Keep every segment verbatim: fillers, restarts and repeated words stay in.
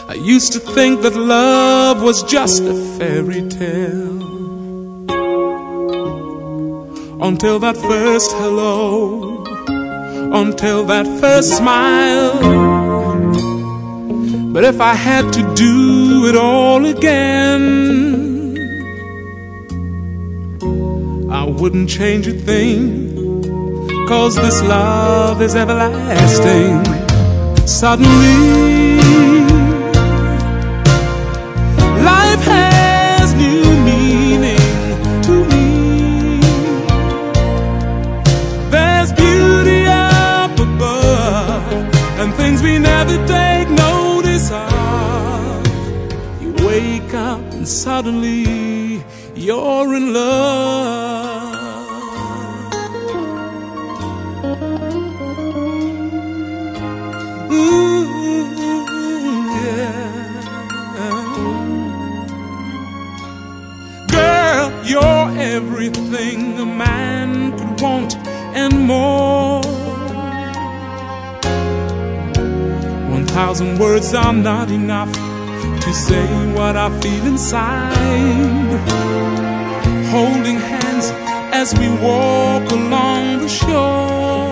I used to think that love was just a fairy tale, until that first hello, until that first smile. But if I had to do it all again, I wouldn't change a thing, 'cause this love is everlasting. Suddenly life has new meaning to me. There's beauty up above and things we never take notice of. You wake up and suddenly you're in love. Ooh, yeah. Girl, you're everything a man could want and more. One thousand words are not enough to say what I feel inside. Holding hands as we walk along the shore.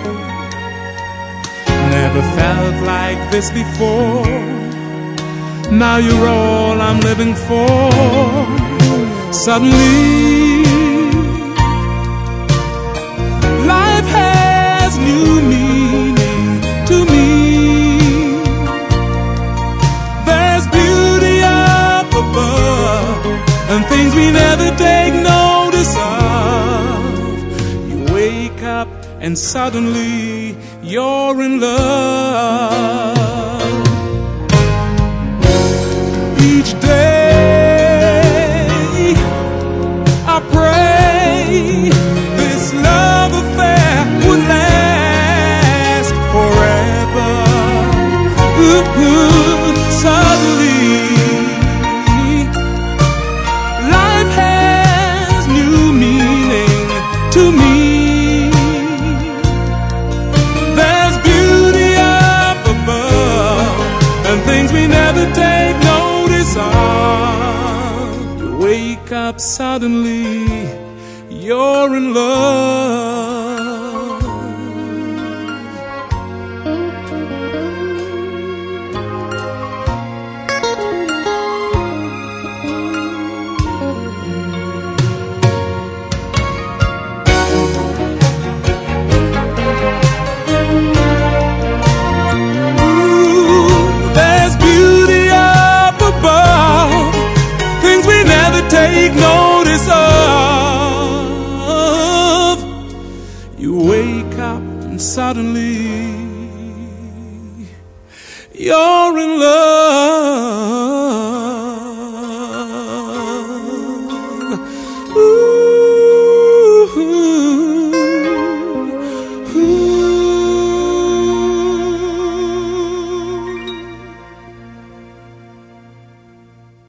Never felt like this before. Now you're all I'm living for. Suddenly life has new meaning to me. There's beauty up above and things we never take notice of. You wake up and suddenly you're in love. Each day I pray this love affair would last forever. Ooh, ooh, suddenly life has new meaning to me. Things we never take notice of. You wake up suddenly, you're in love. Take notice of. You wake up and suddenly you're in love.